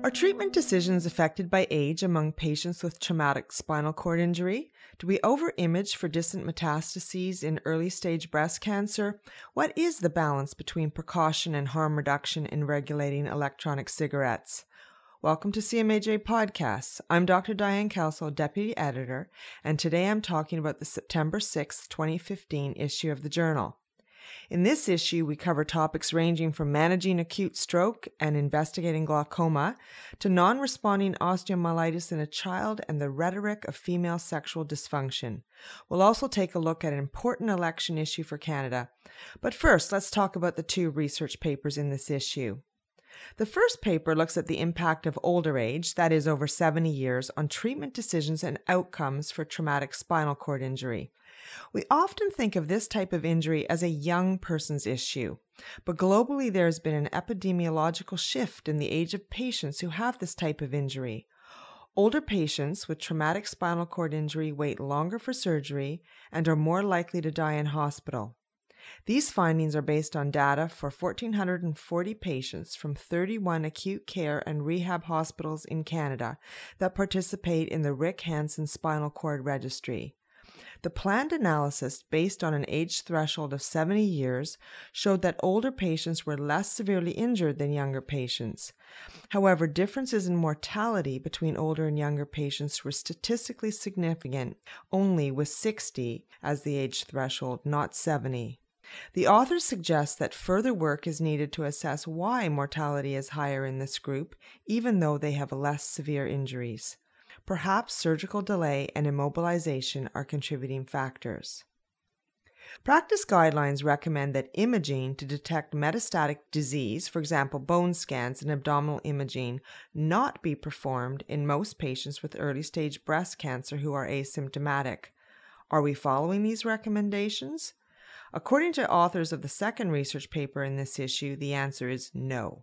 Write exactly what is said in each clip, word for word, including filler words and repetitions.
Are treatment decisions affected by age among patients with traumatic spinal cord injury? Do we over-image for distant metastases in early-stage breast cancer? What is the balance between precaution and harm reduction in regulating electronic cigarettes? Welcome to C M A J Podcasts. I'm Doctor Diane Kelso, Deputy Editor, and today I'm talking about the September sixth, twenty fifteen issue of the journal. In this issue, we cover topics ranging from managing acute stroke and investigating glaucoma to non-responding osteomyelitis in a child and the rhetoric of female sexual dysfunction. We'll also take a look at an important election issue for Canada. But first, let's talk about the two research papers in this issue. The first paper looks at the impact of older age, that is over seventy years, on treatment decisions and outcomes for traumatic spinal cord injury. We often think of this type of injury as a young person's issue, but globally there has been an epidemiological shift in the age of patients who have this type of injury. Older patients with traumatic spinal cord injury wait longer for surgery and are more likely to die in hospital. These findings are based on data for one thousand four hundred forty patients from thirty-one acute care and rehab hospitals in Canada that participate in the Rick Hansen Spinal Cord Registry. The planned analysis, based on an age threshold of seventy years, showed that older patients were less severely injured than younger patients. However, differences in mortality between older and younger patients were statistically significant, only with sixty as the age threshold, not seventy. The authors suggest that further work is needed to assess why mortality is higher in this group, even though they have less severe injuries. Perhaps surgical delay and immobilization are contributing factors. Practice guidelines recommend that imaging to detect metastatic disease, for example bone scans and abdominal imaging, not be performed in most patients with early-stage breast cancer who are asymptomatic. Are we following these recommendations? According to authors of the second research paper in this issue, the answer is no.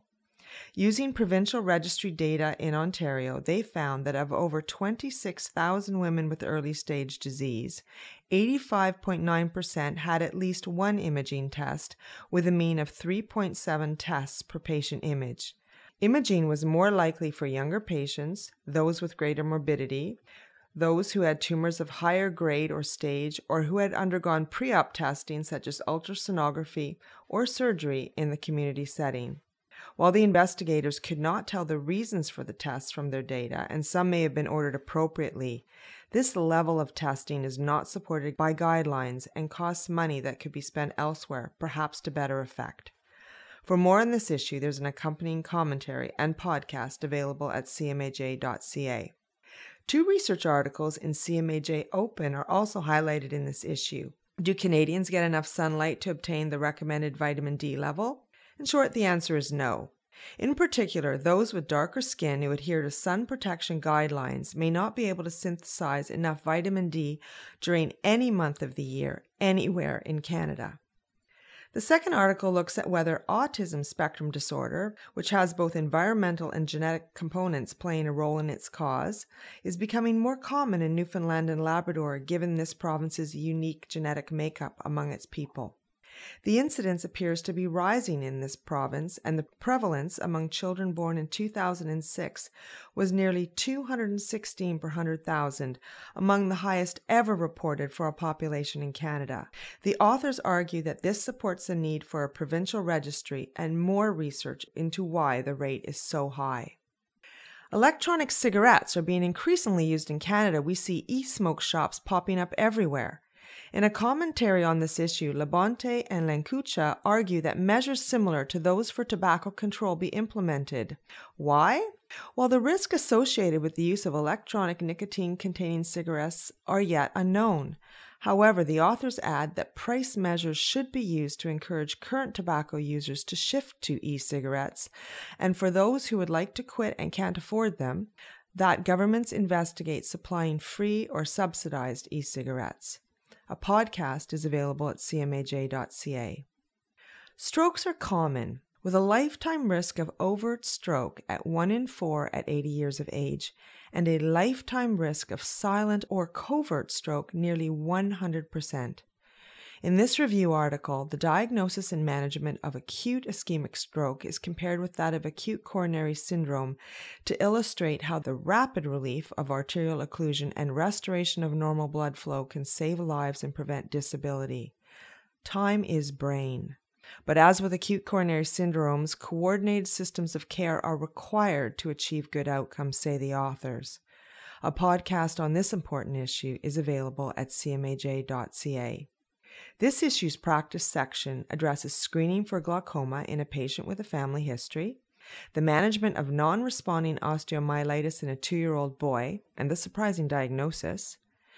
Using provincial registry data in Ontario, they found that of over twenty-six thousand women with early-stage disease, eighty-five point nine percent had at least one imaging test, with a mean of three point seven tests per patient image. Imaging was more likely for younger patients, those with greater morbidity, those who had tumors of higher grade or stage, or who had undergone pre-op testing such as ultrasonography or surgery in the community setting. While the investigators could not tell the reasons for the tests from their data, and some may have been ordered appropriately, this level of testing is not supported by guidelines and costs money that could be spent elsewhere, perhaps to better effect. For more on this issue, there's an accompanying commentary and podcast available at c m a j dot c a. Two research articles in C M A J Open are also highlighted in this issue. Do Canadians get enough sunlight to obtain the recommended vitamin D level? In short, the answer is no. In particular, those with darker skin who adhere to sun protection guidelines may not be able to synthesize enough vitamin D during any month of the year, anywhere in Canada. The second article looks at whether autism spectrum disorder, which has both environmental and genetic components playing a role in its cause, is becoming more common in Newfoundland and Labrador given this province's unique genetic makeup among its people. The incidence appears to be rising in this province, and the prevalence among children born in two thousand six was nearly two hundred sixteen per one hundred thousand, among the highest ever reported for a population in Canada. The authors argue that this supports the need for a provincial registry and more research into why the rate is so high. Electronic cigarettes are being increasingly used in Canada. We see e-smoke shops popping up everywhere. In a commentary on this issue, Labonte and Lancuccia argue that measures similar to those for tobacco control be implemented. Why? While the risk associated with the use of electronic nicotine-containing cigarettes are yet unknown. However, the authors add that price measures should be used to encourage current tobacco users to shift to e-cigarettes, and for those who would like to quit and can't afford them, that governments investigate supplying free or subsidized e-cigarettes. A podcast is available at c m a j dot c a. Strokes are common, with a lifetime risk of overt stroke at one in four at eighty years of age, and a lifetime risk of silent or covert stroke nearly one hundred percent. In this review article, the diagnosis and management of acute ischemic stroke is compared with that of acute coronary syndrome to illustrate how the rapid relief of arterial occlusion and restoration of normal blood flow can save lives and prevent disability. Time is brain. But as with acute coronary syndromes, coordinated systems of care are required to achieve good outcomes, say the authors. A podcast on this important issue is available at c m a j dot c a. This issue's practice section addresses screening for glaucoma in a patient with a family history, the management of non-responding osteomyelitis in a two-year-old boy, and the surprising diagnosis,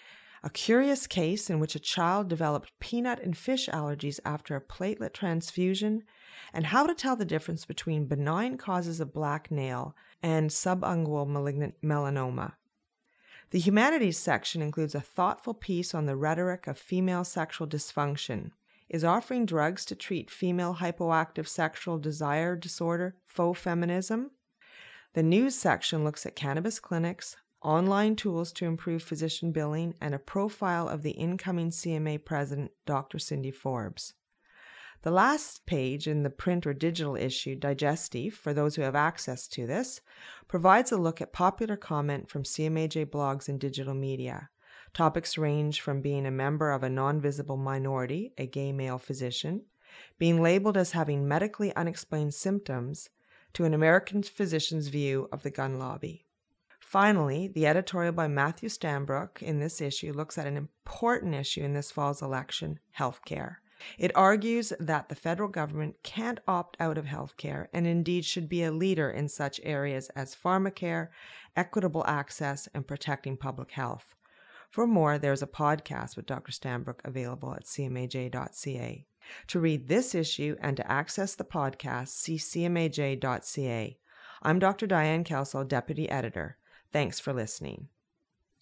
a curious case in which a child developed peanut and fish allergies after a platelet transfusion, and how to tell the difference between benign causes of black nail and subungual malignant melanoma. The humanities section includes a thoughtful piece on the rhetoric of female sexual dysfunction. Is offering drugs to treat female hypoactive sexual desire disorder faux feminism? The news section looks at cannabis clinics, online tools to improve physician billing, and a profile of the incoming C M A president, Doctor Cindy Forbes. The last page in the print or digital issue, Digestive, for those who have access to this, provides a look at popular comment from C M A J blogs and digital media. Topics range from being a member of a non-visible minority, a gay male physician, being labeled as having medically unexplained symptoms, to an American physician's view of the gun lobby. Finally, the editorial by Matthew Stanbrook in this issue looks at an important issue in this fall's election, healthcare. It argues that the federal government can't opt out of healthcare and indeed should be a leader in such areas as pharmacare, equitable access, and protecting public health. For more, there's a podcast with Doctor Stanbrook available at c m a j dot c a. To read this issue and to access the podcast, see c m a j dot c a. I'm Doctor Diane Kelso, Deputy Editor. Thanks for listening.